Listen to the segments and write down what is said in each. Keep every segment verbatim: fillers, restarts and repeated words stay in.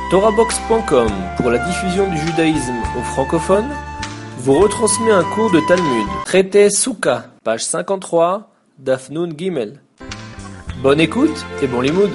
Torahbox point com, pour la diffusion du judaïsme aux francophones, vous retransmet un cours de Talmud, traité Souka, page cinquante-trois, Daf Nun Gimel. Bonne écoute et bon limoud.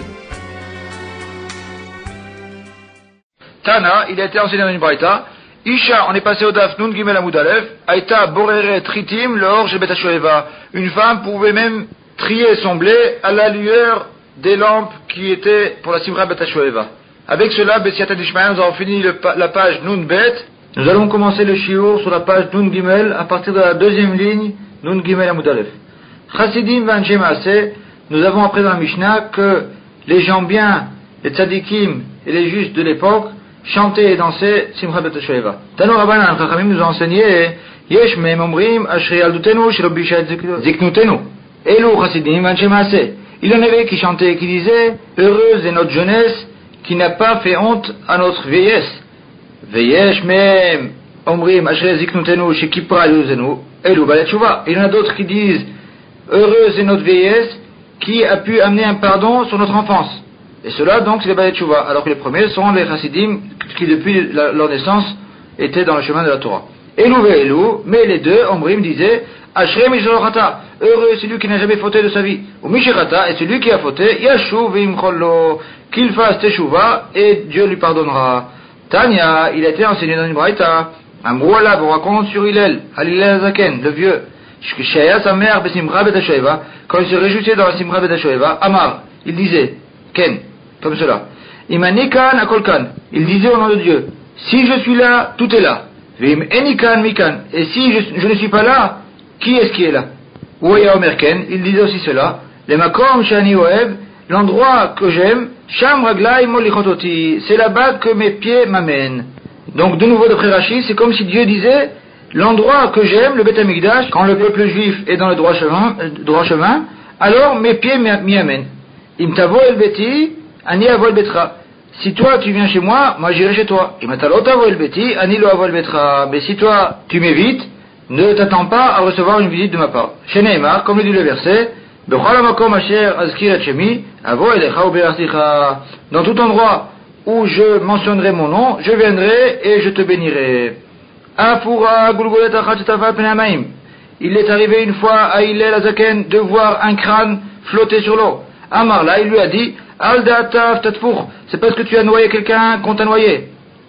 Tana, il a été enseigné dans une braïta. Isha, on est passé au Daf Nun Gimel Amud Aleph. Aïta borere tritim lehor shel bet ha-shoeva. Une femme pouvait même trier son blé à la lueur des lampes qui étaient pour la simra bet ha-shoeva. Avec cela, Bessiata d'Ishmael, nous avons fini le, la page Nun Bet. Nous allons commencer le shiur sur la page Nun Gimel à partir de la deuxième ligne Nun Gimel Amud Aleph. Chassidim v'anshe maaseh. Nous avons appris dans la Mishnah que les gens bien, les tzadikim et les justes de l'époque chantaient et dansaient simra bet ha-shoeva. Tano Rabbanan Chachamim nous a enseigné yesh mehem omrim ashri yaldutenu shelo bishat ziknutenu. Elu chassidim v'anshe maaseh. Il y en avait qui chantaient et qui disaient heureuse est notre jeunesse qui n'a pas fait honte à notre vieillesse. Veyesh mehem omrim ashri ziknutenu shekipra eluzenu elu balet tshuva. Il y en a d'autres qui disent heureuse est notre vieillesse qui a pu amener un pardon sur notre enfance. Et cela donc c'est les balet tshuva, alors que les premiers sont les chassidim qui depuis la, leur naissance étaient dans le chemin de la Torah. Elu ve'elu, mais les deux, omrim disait Ashrei mishorata, heureux celui qui n'a jamais fauté de sa vie. Ou mishirata, et celui qui a fauté, yashuv v'imchollo, qu'il fasse teshuva, et Dieu lui pardonnera. Tanya, il a été enseigné dans une braïta. Amrou Allah vous raconte sur Hillel, Hillel Zaken, le vieux. Shaya sa mère, besimra bet ha-shoeva, quand il se réjouissait dans la simra bet ha-shoeva, Amar, il disait, Ken, comme cela. Imanikan akolkan, il disait au nom de Dieu, si je suis là, tout est là. Vim enikan mikan, et si je, je ne suis pas là, qui est-ce qui est là? Ouaya Omerken, il disait aussi cela. Le makom shani oev, l'endroit que j'aime, sham raglai molichototi, c'est là-bas que mes pieds m'amènent. Donc de nouveau d'après Rashi, c'est comme si Dieu disait, l'endroit que j'aime, le Beth Amikdash, quand le peuple juif est dans le droit chemin, euh, droit chemin, alors mes pieds m'y amènent. Im tavo el beti, ani avo el betra. Si toi tu viens chez moi, moi j'irai chez toi. Im atalo tavo el beti, ani lo avo el betra. Mais si toi tu m'évites, ne t'attends pas à recevoir une visite de ma part. Chez Neymar, comme le dit le verset, dans tout endroit où je mentionnerai mon nom, je viendrai et je te bénirai. Il est arrivé une fois à Hillel Azaken de voir un crâne flotter sur l'eau. Amar là, il lui a dit, c'est parce que tu as noyé quelqu'un qu'on t'a noyé.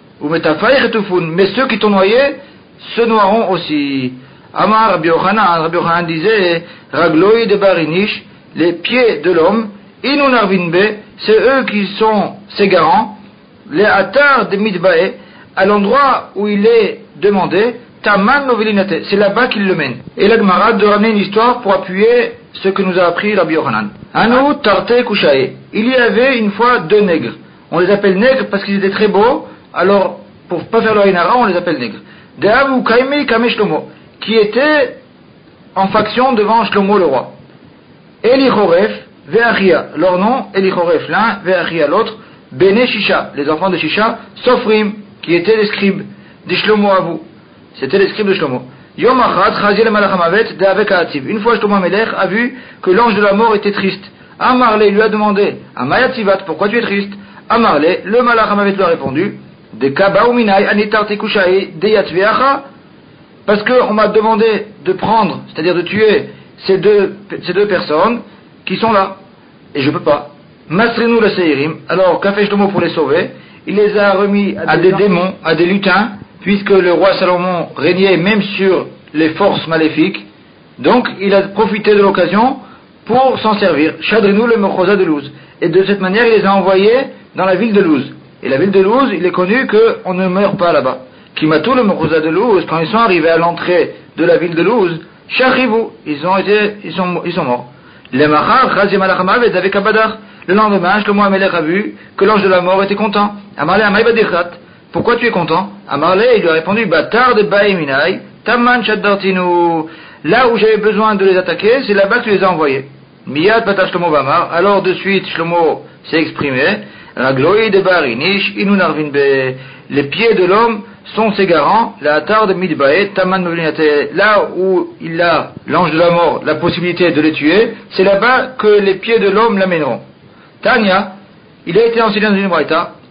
Mais ceux qui t'ont noyé se noieront aussi. Amar Rabbi Yochanan, Rabbi Yochanan disait, Ragloi de Barinish, les pieds de l'homme, Inu Narvinbe, c'est eux qui sont ses garants, les Atar de Midbae, à l'endroit où il est demandé, Taman Novelinate, c'est là-bas qu'il le mène. Et la Gemara de ramener une histoire pour appuyer ce que nous a appris Rabbi Yochanan. Anu Tarte Kushae, il y avait une fois deux nègres. On les appelle nègres parce qu'ils étaient très beaux, alors pour pas faire le Haïnara, on les appelle nègres. De Abu Kaime Kame Shlomo, qui était en faction devant Shlomo le roi. Elichoref, Ve'achia, leur nom, Elichoref l'un, Ve'achia l'autre, Bene Shisha, les enfants de Shisha, Sofrim, qui étaient les scribes de Shlomo Avu. C'était les scribes de Shlomo. Yom Achat, Chazil Malach Hamavet, de Avek Ha'ativ. Une fois Shlomo Amelech a vu que l'ange de la mort était triste. Amarle lui a demandé, Amayativat, pourquoi tu es triste? Amarle, le Malach Hamavet lui a répondu, De Kaba Uminai, Anitar Tekushae, Deyatveacha, parce qu'on m'a demandé de prendre, c'est-à-dire de tuer ces deux, ces deux personnes qui sont là. Et je peux pas. Masrinu le Seirim, alors qu'a fait Shlomo pour les sauver? Il les a remis à des démons, à des lutins, puisque le roi Salomon régnait même sur les forces maléfiques. Donc il a profité de l'occasion pour s'en servir. Shadrinu le Mechosa de Luz. Et de cette manière, il les a envoyés dans la ville de Luz. Et la ville de Luz, il est connu qu'on ne meurt pas là-bas. Kimatou le Mechosa de Luz, quand ils sont arrivés à l'entrée de la ville de Luz, Shachrivu, ils ont été, ils sont, ils sont morts. Les Machar, Chazim Alachamav et avec Abadar. Le lendemain, Shlomo Amelech a vu que l'ange de la mort était content. Amarle Amay Badirchat. Pourquoi tu es content? Amarle, il lui a répondu, Batar de Baeminai, Taman Shaddartinu. Là où j'avais besoin de les attaquer, c'est là-bas que tu les as envoyés. Miyad Bata Shlomo Bamar. Alors de suite, Shlomo s'est exprimé. Ragloi de Barinish, Inu Narvinbe. Les pieds de l'homme sont ses garants, la Atar de Midbae, Taman Novelinate. Là où il a, l'ange de la mort, la possibilité de les tuer, c'est là-bas que les pieds de l'homme l'amèneront. Tanya, il a été enseigné dans une braïta,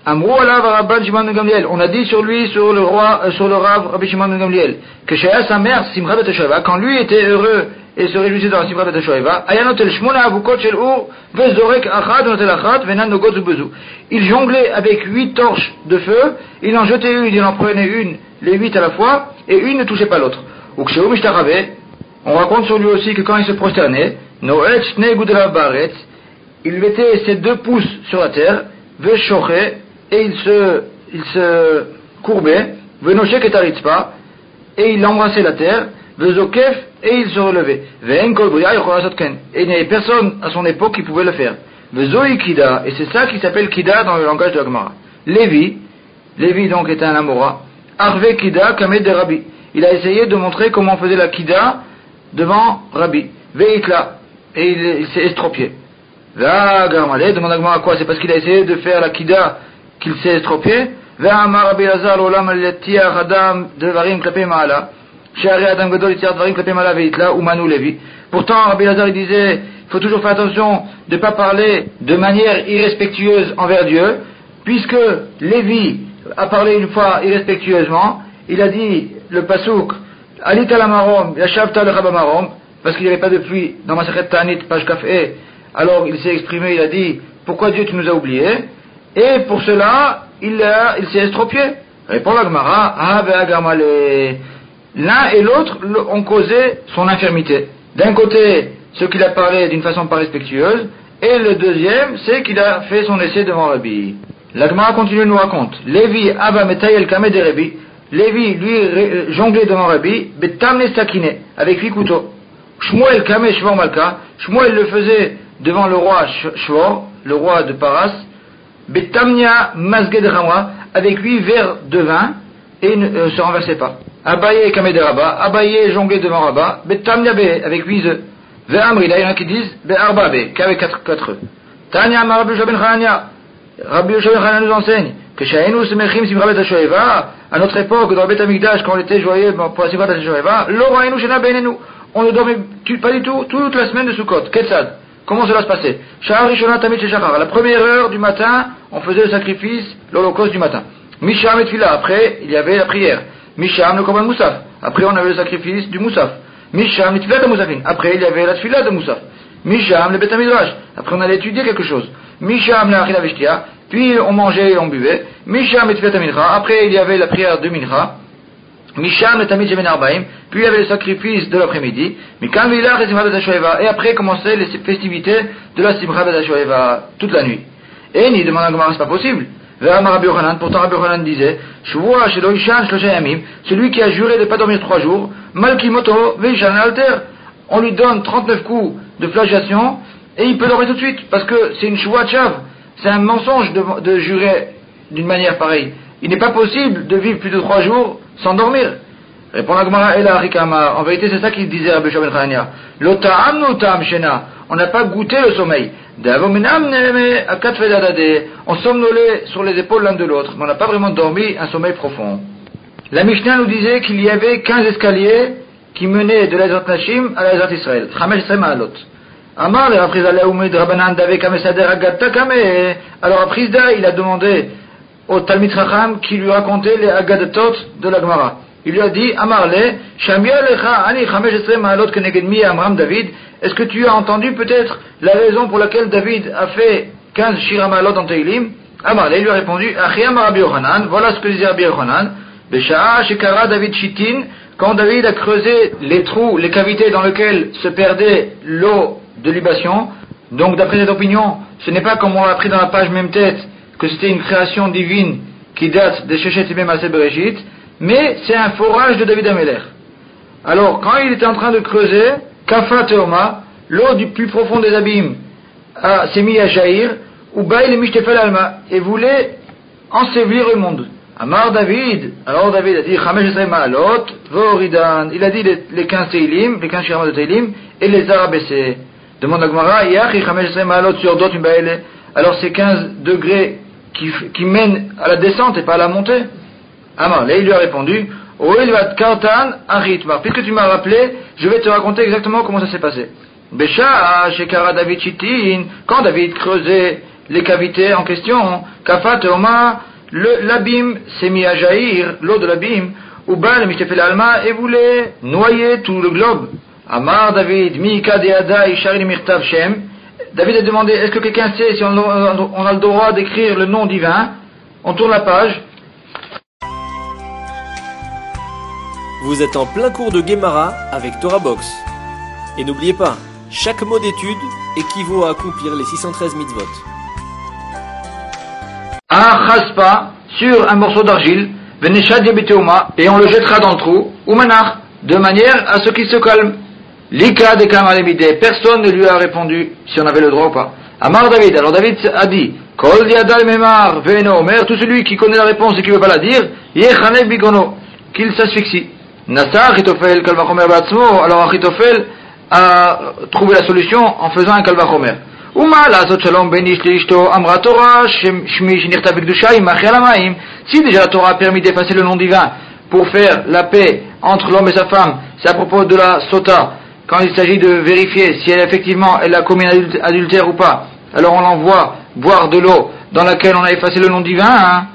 Amrou alav Rabban Shimon ben Gamliel. On a dit sur lui, sur le roi, euh, sur le Rav Rabbi Shimon ben Gamliel, que Shaya sa mère, Simcha bet Shoeva, quand lui était heureux et se réjouissait dans la Simcha bet Shoeva, Ayanotel Shmona avukot shel ur, vezorek achad, notel achad, venan nogot zubezu. Il jonglait avec huit torches de feu, il en jetait une, il en prenait une, les huit à la fois, et une ne touchait pas l'autre. Ou Ksheou Mishtaravé, on raconte sur lui aussi que quand il se prosternait, Noet Shnei Gudelav Baretz, il mettait ses deux pouces sur la terre, Veshoché, et il se, il se courbait, Venoshe Ketaritzpa, et il embrassait la terre, Vezokef, et il se relevait. Ve'en kol bria yochol asot ken. Et il n'y avait personne à son époque qui pouvait le faire. Vezoi Kida, et c'est ça qui s'appelle Kida dans le langage de la Gemara. Lévi, Lévi donc était un Amora, Arve Kida Kamed de Rabbi. Il a essayé de montrer comment on faisait la Kida devant Rabbi. Veitla, et il, il s'est estropié. Va Garmalé, demande à Gemara quoi? C'est parce qu'il a essayé de faire la Kida qu'il s'est estropié. Va Amar Rabbi Lazar l'olam al-tiar adam devarim klapé ma'ala. She'are adam gadol itiar devarim klapé ma'ala veitla ou manu Lévi. Pourtant Rabbi Lazar il disait, il faut toujours faire attention de ne pas parler de manière irrespectueuse envers Dieu, puisque Lévi a parlé une fois irrespectueusement. Il a dit le pasouk Alita la marom, yashavta le marom, parce qu'il n'y avait pas de pluie dans Masachet Ta'anit, page Kafé. Alors il s'est exprimé, il a dit pourquoi Dieu tu nous as oubliés? Et pour cela il, a, il s'est estropié. Répond la Gemara, ah ben l'un et l'autre ont causé son infirmité. D'un côté, ce qu'il a parlé d'une façon pas respectueuse, et le deuxième, c'est qu'il a fait son essai devant Rabbi. La Gemara continue, nous raconte Lévi Abba Metay el Kameh de Rabbi. Lévi, lui, jonglait devant Rabbi, Betamne Sakine, avec huit couteaux. Shmuel Kameh Shvor Malka. Shmuel le faisait devant le roi Shvor, le roi de Paras. Betamnia Masge de Ramra, avec huit verres de vin, et ne euh, se renversait pas. Abaye Kameh de Rabba. Abaye jonglait devant Rabba. Betamnia Be, avec huit œufs. Ve'amri, là il y en a qui disent Be'arba Be, qu'avec quatre, quatre œufs. Tanya Rabbi Yoshua ben Chanania. Rabbi Yoshua ben Chanania nous enseigne que Shainu Semechim Simcha bet Shoeva, à notre époque, dans le Beth Amikdash, quand on était joyeux pour la Simcha bet Shoeva, Lo Rainu Shena Beinenu, on ne dormait pas du tout toute la semaine de Sukkot. Ketzad, comment cela se passait? Shahar Rishona Tamid Shechachar, à la première heure du matin, on faisait le sacrifice, l'holocauste du matin. Misham et Tfila, après, il y avait la prière. Misham le Korban Moussaf, après on avait le sacrifice du Moussaf. Misham le Tfila de Moussafin, après il y avait la Tfila de Moussaf. Misham le Beth Midrash, après on allait étudier quelque chose. Misham le Achila Veshtia, puis on mangeait et on buvait. Misham et Tfilat Mincha, après il y avait la prière de Mincha. Misham le Tamid Shemen Arbaim, puis il y avait le sacrifice de l'après-midi. Mikam Vilach et Simcha bet Shoeva, et après commençaient les festivités de la Simcha bet Shoeva toute la nuit. Et ni demande à Gemara, c'est pas possible. Ve'amar Rabbi Yochanan, pourtant Rabbi Yochanan disait Shvua shelo ishan shlosha yamim, celui qui a juré de ne pas dormir trois jours, Malkimoto ve'ishan alter, on lui donne trente-neuf coups de flagellation et il peut dormir tout de suite, parce que c'est une shvua chav, c'est un mensonge de, de jurer d'une manière pareille. Il n'est pas possible de vivre plus de trois jours sans dormir. Répond la Gemara Ela Rikama. En vérité, c'est ça qu'il disait à Rabbi Yoshua ben Chanania. Lo ta'amnu ta'am shena. On n'a pas goûté le sommeil. On somnolait sur les épaules l'un de l'autre, mais on n'a pas vraiment dormi un sommeil profond. La Mishnah nous disait qu'il y avait quinze escaliers qui menaient de l'Ezrat Nashim à l'Ezrat Israël. Chamesh Esrei Ma'alot. Amar le Raprizaleh Umid Rabbanan Dave Kamesader Agatta Kame. Alors Raprizda, il a demandé au Talmid Chacham qui lui racontait les Agadatot de la Gemara. Il lui a dit, Amarle, Shamia Lecha Ani Chamesh Esrei Ma'alot Keneged Mi Amram David. Est-ce que tu as entendu peut-être la raison pour laquelle David a fait quinze Shira Ma'alot dans Teilim? Amarle lui a répondu, Achiam Rabbi Yochanan, voilà ce que disait Rabbi Yochanan. Besha'a Shekara David Shitin, quand David a creusé les trous, les cavités dans lesquelles se perdait l'eau de libation. Donc d'après cette opinion, ce n'est pas comme on l'a appris dans la page même tête, que c'était une création divine qui date de Shechet Yemei Maaseh Bereshit, mais c'est un forage de David Ameler. Alors quand il était en train de creuser, Kafa Teoma, l'eau du plus profond des abîmes a, s'est mis à jaillir, ou Baïl et Mishtefel Alma, et voulait ensevelir le monde. Amar David, alors David a dit Chamesh Esrei Ma'alot, Voridan, il a dit les, les quinze Teilim, les quinze Shiramat de Teilim, et les a rabaissés. Demande à Gemara, Yachi Chamesh Esrei Ma'alot sur d'autres Baïl, alors c'est quinze degrés qui, qui mènent à la descente et pas à la montée. Amar, là il lui a répondu, Oel Vat Kartan Aritmar, puisque tu m'as rappelé, je vais te raconter exactement comment ça s'est passé. Besha Shekara David Chitin, quand David creusait les cavités en question. Kafat Oma, l'abîme s'est mis à jaillir, l'eau de l'abîme, ou Baal Mishtefel Alma, et voulait noyer tout le globe. Amar David, Mika Deada, Isharil Mirtav Shem. David a demandé, est-ce que quelqu'un sait si on, on a le droit d'écrire le nom divin? On tourne la page. Vous êtes en plein cours de Gemara avec Torah Box. Et n'oubliez pas, chaque mot d'étude équivaut à accomplir les six cent treize mitzvot. Un chaspa sur un morceau d'argile, et on le jettera dans le trou, ou manach, de manière à ce qu'il se calme. Lika de Kamalemide, personne ne lui a répondu si on avait le droit ou pas. Amar David, alors David a dit, Kol diadal memar veno omer, tout celui qui connaît la réponse et qui ne veut pas la dire, yechane bigono, qu'il s'asphyxie. Nasa Achitofel kalvachomer batzmo, alors Achitofel a trouvé la solution en faisant un kalvachomer. Uma la zot shalom benish liishto amra Torah shmi shnirta b'kedusha imach alamaim. Si déjà la Torah a permis d'effacer le nom divin pour faire la paix entre l'homme et sa femme, c'est à propos de la sota, quand il s'agit de vérifier si elle effectivement elle a commis un adultère ou pas, alors on l'envoie boire de l'eau dans laquelle on a effacé le nom divin, hein.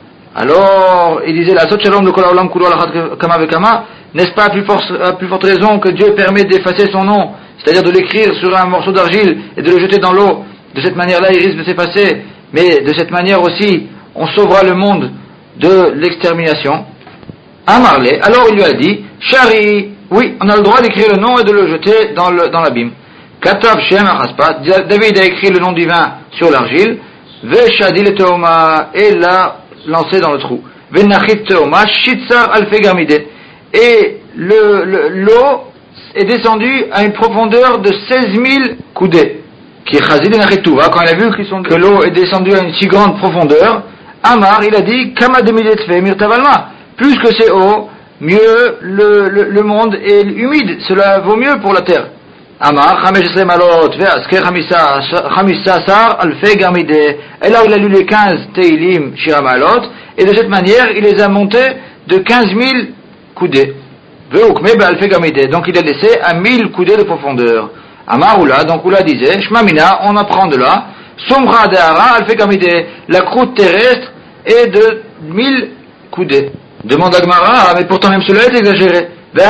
Alors, il disait, la sot shalom de kol haolam kulo alachat kama vekama, n'est-ce pas à plus forte, à plus forte raison que Dieu permet d'effacer son nom, c'est-à-dire de l'écrire sur un morceau d'argile et de le jeter dans l'eau. De cette manière-là, il risque de s'effacer, mais de cette manière aussi, on sauvera le monde de l'extermination. Amarle, alors il lui a dit, Shari, oui, on a le droit d'écrire le nom et de le jeter dans, le, dans l'abîme. Katav Shem Achaspa, David a écrit le nom divin sur l'argile, Veshadil et Teoma, et l'a lancé dans le trou. Venachit Teoma, Shitsar Alfe Gamide. Et le, le, l'eau est descendue à une profondeur de seize mille coudées. Qui est Chazid et Nachitouva, quand il a vu que l'eau est descendue à une si grande profondeur, Amar, il a dit, Kama Demiletfe Mirtavalma. Plus que c'est haut, mieux le, le, le monde est humide, cela vaut mieux pour la terre. Amar, Chamesh Malot, Veasker Chamissa Sar, Alfe Gamide. Et là, il a lu les quinze Teilim Shiramalot, et de cette manière, il les a montés de quinze mille coudées. Veukme Alfe Gamide. Donc il a laissé à mille coudées de profondeur. Amar Oula, donc Oula disait, Shmamina, on apprend de là, Somra Dehara Alfe Gamide. La croûte terrestre est de mille coudées. Demande à Gemara, mais pourtant même cela est exagéré.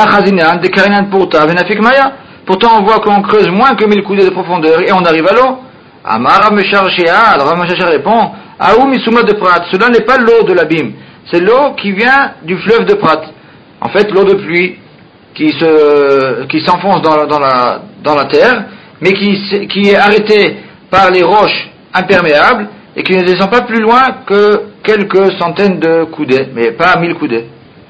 Pourtant on voit qu'on creuse moins que mille coudées de profondeur et on arrive à l'eau. Amar Meshar alors Meshar répond, Aou Misuma de Prat, cela n'est pas l'eau de l'abîme, c'est l'eau qui vient du fleuve de Prat. En fait, l'eau de pluie qui se, qui s'enfonce dans, dans la, dans la terre, mais qui, qui est arrêtée par les roches imperméables et qui ne descend pas plus loin que quelques centaines de coudées, mais pas mille coudées.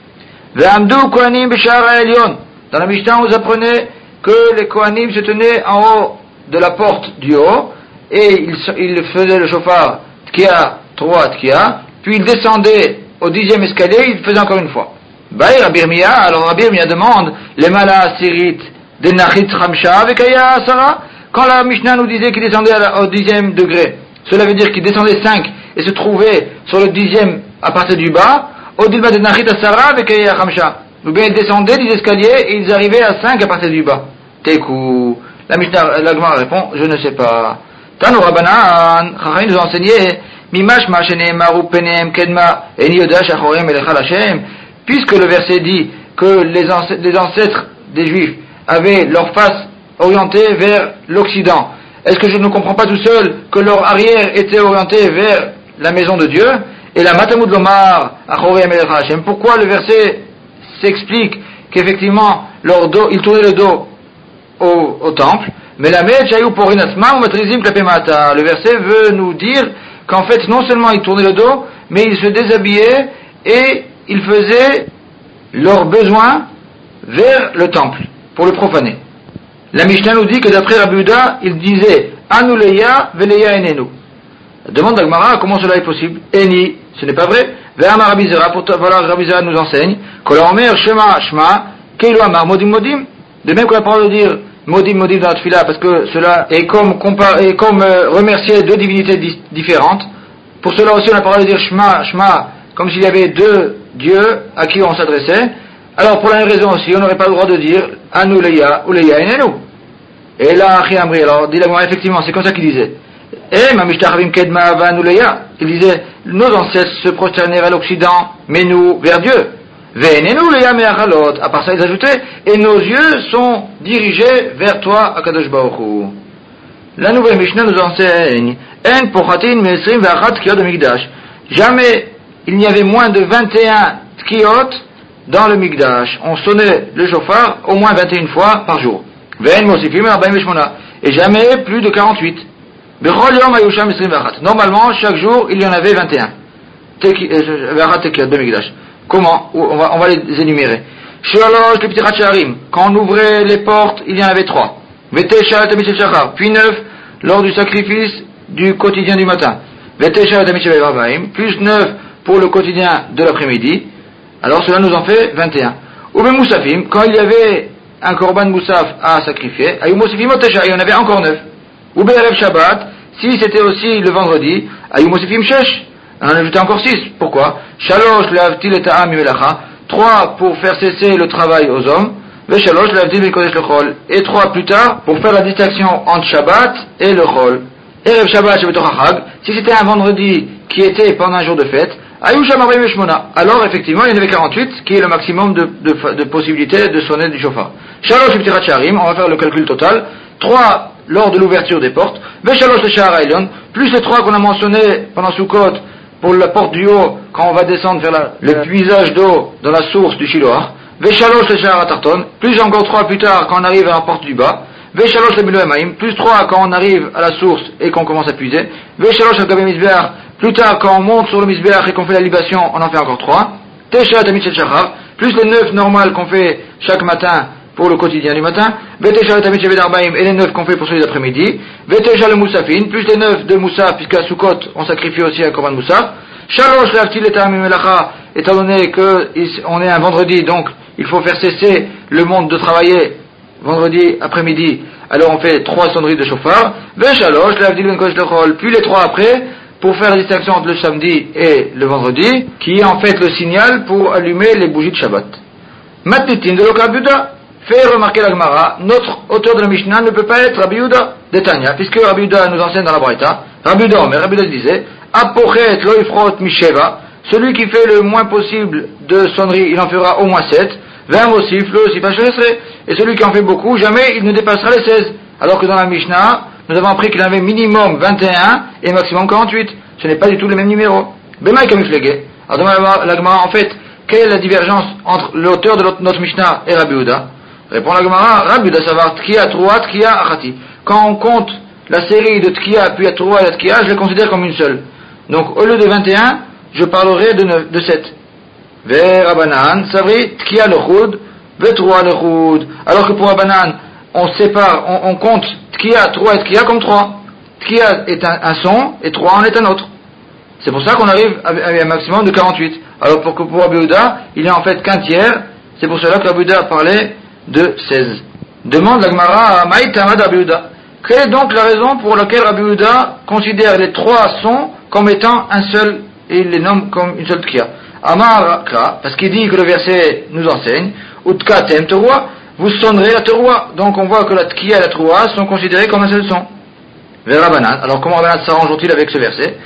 Dans la Mishnah, on vous apprenait que les Kohanim se tenaient en haut de la porte du haut, et ils, ils faisaient le chauffard Tkia, trois Tkia, puis ils descendaient au dixième escalier, ils le faisaient encore une fois. Baïr Abirmiya, alors Abirmiya demande, les Mala Sirit, de Nachit Ramsha, avec Aya Asara, quand la Mishnah nous disait qu'il descendait à la, au dixième degré, cela veut dire qu'il descendait cinq et se trouvait sur le dixième à partir du bas, au Dilma de Nachit Asara avec Aya Ramsha. Ou bien ils descendaient des escaliers et ils arrivaient à cinq à partir du bas. Tekou. La Mishnah, la Gemara répond, je ne sais pas. Tanu Rabbanan, Chachamim nous a enseigné, Mimash Mashene Maru Penem Kedma Eni Yoda Shachorem Elechal Hashem. Puisque le verset dit que les ancêtres, les ancêtres des Juifs avaient leur face orientée vers l'Occident, est-ce que je ne comprends pas tout seul que leur arrière était orienté vers la maison de Dieu? Et la Matamud Lomar Achorem Elechal Hashem. Pourquoi le verset s'explique qu'effectivement leur dos, ils tournaient le dos au, au temple, mais la le verset veut nous dire qu'en fait non seulement ils tournaient le dos, mais ils se déshabillaient et ils faisaient leurs besoins vers le temple pour le profaner. La Mishnah nous dit que d'après Rabbi Yehuda, il disait Anu leya veleya enenu. Demande à Gemara comment cela est possible. Eni, ce n'est pas vrai. Ve'amar Rabbi Zera, pour voilà, Rabbi Zera nous enseigne que l'Omer Shema Shema Keilu Amar Modim Modim. De même qu'on a parlé de dire Modim Modim dans la Tfila, parce que cela est comme, compar- est comme euh, remercier deux divinités di- différentes. Pour cela aussi on a parlé de dire Shema Shema comme s'il y avait deux dieux à qui on s'adressait. Alors pour la même raison aussi, on n'aurait pas le droit de dire Anu leya ou leya enenu. Et là, Achi Amri, alors dit la Gemara, effectivement, c'est comme ça qu'il disait. Et ma mishtachavim kedma vanuleya, il disait, nos ancêtres se prosternèrent à l'Occident, mais nous vers Dieu. Ve'enenu leya me'achalot, à part ça ils ajoutaient, et nos yeux sont dirigés vers toi, Akadosh Baruch Hu. La nouvelle Mishnah nous enseigne, en pochatin me'esrim ve'achat tkiyot de Mikdash. Jamais il n'y avait moins de vingt et un tkiyot dans le Mikdash. On sonnait le shofar au moins vingt et une fois par jour. Ve'en mosifim arba'im ve'shmona. Et jamais plus de quarante-huit. Normalement, chaque jour, il y en avait vingt et un. Comment? On va, on va les énumérer. Quand on ouvrait les portes, il y en avait trois. Puis neuf, lors du sacrifice du quotidien du matin. Plus neuf pour le quotidien de l'après-midi. Alors cela nous en fait vingt et un. Quand il y avait un korban moussaf à sacrifier, il y en avait encore neuf. Ou Be'erev Shabbat, si c'était aussi le vendredi, Ayou Mosifim Shesh, on en ajoutait encore six. Pourquoi? Shalosh Le'avtil et Ta'am Mimelacha, trois pour faire cesser le travail aux hommes, Ve Shalosh Le'avtil et Kodesh le Chol, et trois plus tard pour faire la distinction entre Shabbat et le Chol. Erev Shabbat Shebetochachag, si c'était un vendredi qui était pendant un jour de fête, Ayou Shamarbim Veshmona, alors effectivement il y en avait quarante-huit, qui est le maximum de, de, de possibilités de sonner du shofar. Shalosh B'tirat Sharim, on va faire le calcul total, trois lors de l'ouverture des portes, Veshalosh le Shahar Ailion, plus les trois qu'on a mentionnés pendant Sukkot, pour la porte du haut, quand on va descendre vers la, le puisage d'eau dans la source du Shiloah, Veshalosh le Shahar Atarton, plus encore trois plus tard quand on arrive à la porte du bas, Veshalosh le Miloemaim, plus trois quand on arrive à la source et qu'on commence à puiser, Veshalosh le Gabe Mizbeach, plus tard quand on monte sur le Mizbeach et qu'on fait la libation, on en fait encore trois, Tesha Tamit Shachar, plus les neuf normales qu'on fait chaque matin, pour le quotidien du matin, Vetesha Tamit Sheved Arbaim et les neuf qu'on fait pour celui d'après-midi, Vetesha le Moussafin, plus les neuf de Moussaf, puisqu'à Sukkot, on sacrifie aussi un Korban Moussaf, Shalosh L'Avtil et Ta'amim Melacha, étant donné que on est un vendredi, donc il faut faire cesser le monde de travailler vendredi après-midi, alors on fait trois sonneries de chauffard, Veshalosh L'Avtil Ben Kodesh Lechol, puis les trois après, pour faire la distinction entre le samedi et le vendredi, qui est en fait le signal pour allumer les bougies de Shabbat. Matnitin de l'Okabuda, fait remarquer la Gemara, notre auteur de la Mishnah ne peut pas être Rabbi Yehuda de Tanya, puisque Rabbi Yehuda nous enseigne dans la Braïta, Rabbi Yehuda, mais Rabbi Yehuda disait, Apochet lo ifrot misheva, celui qui fait le moins possible de sonneries, il en fera au moins sept, vingt mosif, le aussi pas et celui qui en fait beaucoup, jamais il ne dépassera les seize. Alors que dans la Mishnah, nous avons appris qu'il avait minimum vingt et un et maximum quarante-huit. Ce n'est pas du tout le même numéro. Bemaï kamiflege. Alors demande la Gemara, en fait, quelle est la divergence entre l'auteur de notre Mishnah et Rabbi Yehuda? Répond la Gemara, Rabbi Yehuda savoir Tkiya, Troua, Tkiya, Achati. Quand on compte la série de Tkiya, puis à Troua et à Tkiya, je les considère comme une seule. Donc, au lieu de vingt et un, je parlerai de, neuf, de sept. Ve Rabbanan, Savri, Tkiya le Choud, Ve Troua le Choud. Alors que pour Rabbanan, on sépare, on, on compte Tkiya, Troua et Tkiya comme trois. Tkiya est un, un son, et Troua en est un autre. C'est pour ça qu'on arrive à, à un maximum de quarante-huit. Alors pour que pour Rabbi Yehuda, il n'y a en fait qu'un tiers, c'est pour cela que Rabbi Yehuda parlait de seize. Demande la Gemara à Maïtama de Rabbi Yehuda. Quelle est donc la raison pour laquelle Rabbi Yehuda considère les trois sons comme étant un seul, et il les nomme comme une seule tkiya? Amar Kra, parce qu'il dit que le verset nous enseigne, Utkatem teroua, vous sonnerez la teroua. Donc on voit que la tkiya et la teroua sont considérées comme un seul son. Vers Rabbanan. Alors comment Rabbanan s'arrange-t-il avec ce verset?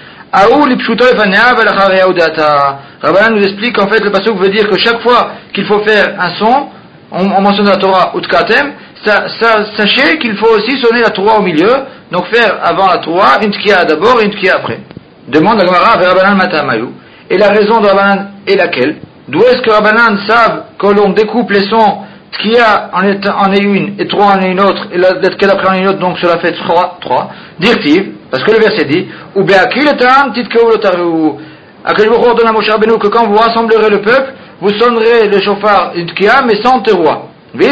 Rabbanan nous explique qu'en fait le pasuk veut dire que chaque fois qu'il faut faire un son, on, on mentionne la Torah Utkatem, ça, ça, sachez qu'il faut aussi sonner la Torah au milieu, donc faire avant la Torah une tkiya d'abord et une tkiya après. Demande la Gemara vers Rabbanan Matamayu. Et la raison de Rabbanan est laquelle? D'où est-ce que Rabbanan savent que l'on découpe les sons, tkiya en est, en est une et trois en est une autre, et la tkiya d'après en est une autre, donc cela fait trois, trois. Dirtiv, parce que le verset dit, ou be'akil etam titkeu lotaru. Akel Bechor donne à Moshe Rabbeinu que quand vous rassemblerez le peuple, vous sonnerez le chauffard une tkiya, mais sans teroua. Et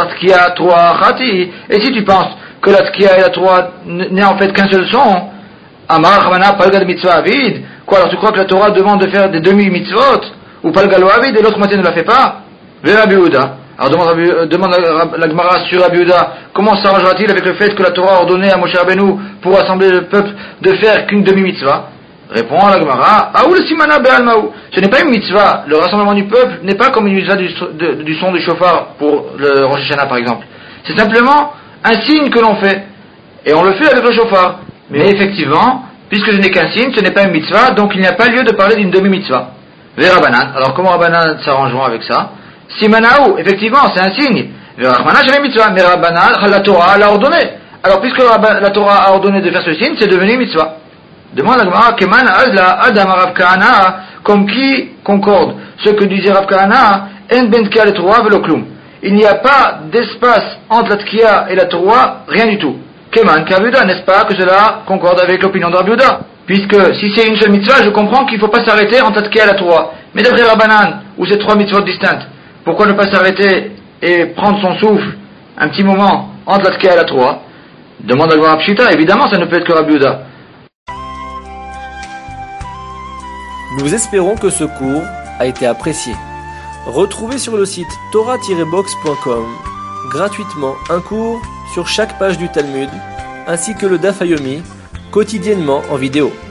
si tu penses que la tkiya et la teroua n'est en fait qu'un seul son, Amar Chavana Palgad Mitzvah Avid, quoi, alors tu crois que la Torah demande de faire des demi-mitzvot, ou Palgalo Avid et l'autre moitié ne la fait pas? Vers Rabbi Yehuda. Alors demande, euh, demande la, la Gemara sur Rabbi Yehuda, comment s'arrangera-t-il avec le fait que la Torah a ordonné à Moshe Rabbeinu pour rassembler le peuple de faire qu'une demi-mitzvah? Répond la Gemara, Aoul Simana Be'almaou. Ce n'est pas une mitzvah. Le rassemblement du peuple n'est pas comme une mitzvah du, de, du son du chauffard pour le Rosh Hashanah par exemple. C'est simplement un signe que l'on fait. Et on le fait avec le chauffard. Mais effectivement, puisque je n'ai qu'un signe, ce n'est pas une mitzvah, donc il n'y a pas lieu de parler d'une demi-mitzvah. Verabanan. Alors comment Rabbanan s'arrangeront avec ça? Simanaou, effectivement, c'est un signe. Verachmana, j'ai une mitzvah. Mais Rabbanan, la Torah l'a ordonné. Alors puisque la Torah a ordonné de faire ce signe, c'est devenu mitzvah. Demande à Gemara, Keman Azla Adam Rav Kahana, comme qui concorde ce que disait Rav Kahana, En ben Tkia le Torah velo klum. Il n'y a pas d'espace entre la Tkia et la Torah, rien du tout. Keman Kavuda, n'est-ce pas que cela concorde avec l'opinion de Rabbi Yehuda? Puisque si c'est une seule mitzvah, je comprends qu'il ne faut pas s'arrêter entre la Tkia et la Torah. Mais d'après Rabbanan, où c'est trois mitzvot distinctes, pourquoi ne pas s'arrêter et prendre son souffle un petit moment entre la Tkia et la Torah? Demande à Gemara Pshita, évidemment ça ne peut être que Rabbi Yehuda. Nous espérons que ce cours a été apprécié. Retrouvez sur le site torah tiret box point com gratuitement un cours sur chaque page du Talmud, ainsi que le Daf Yomi, quotidiennement en vidéo.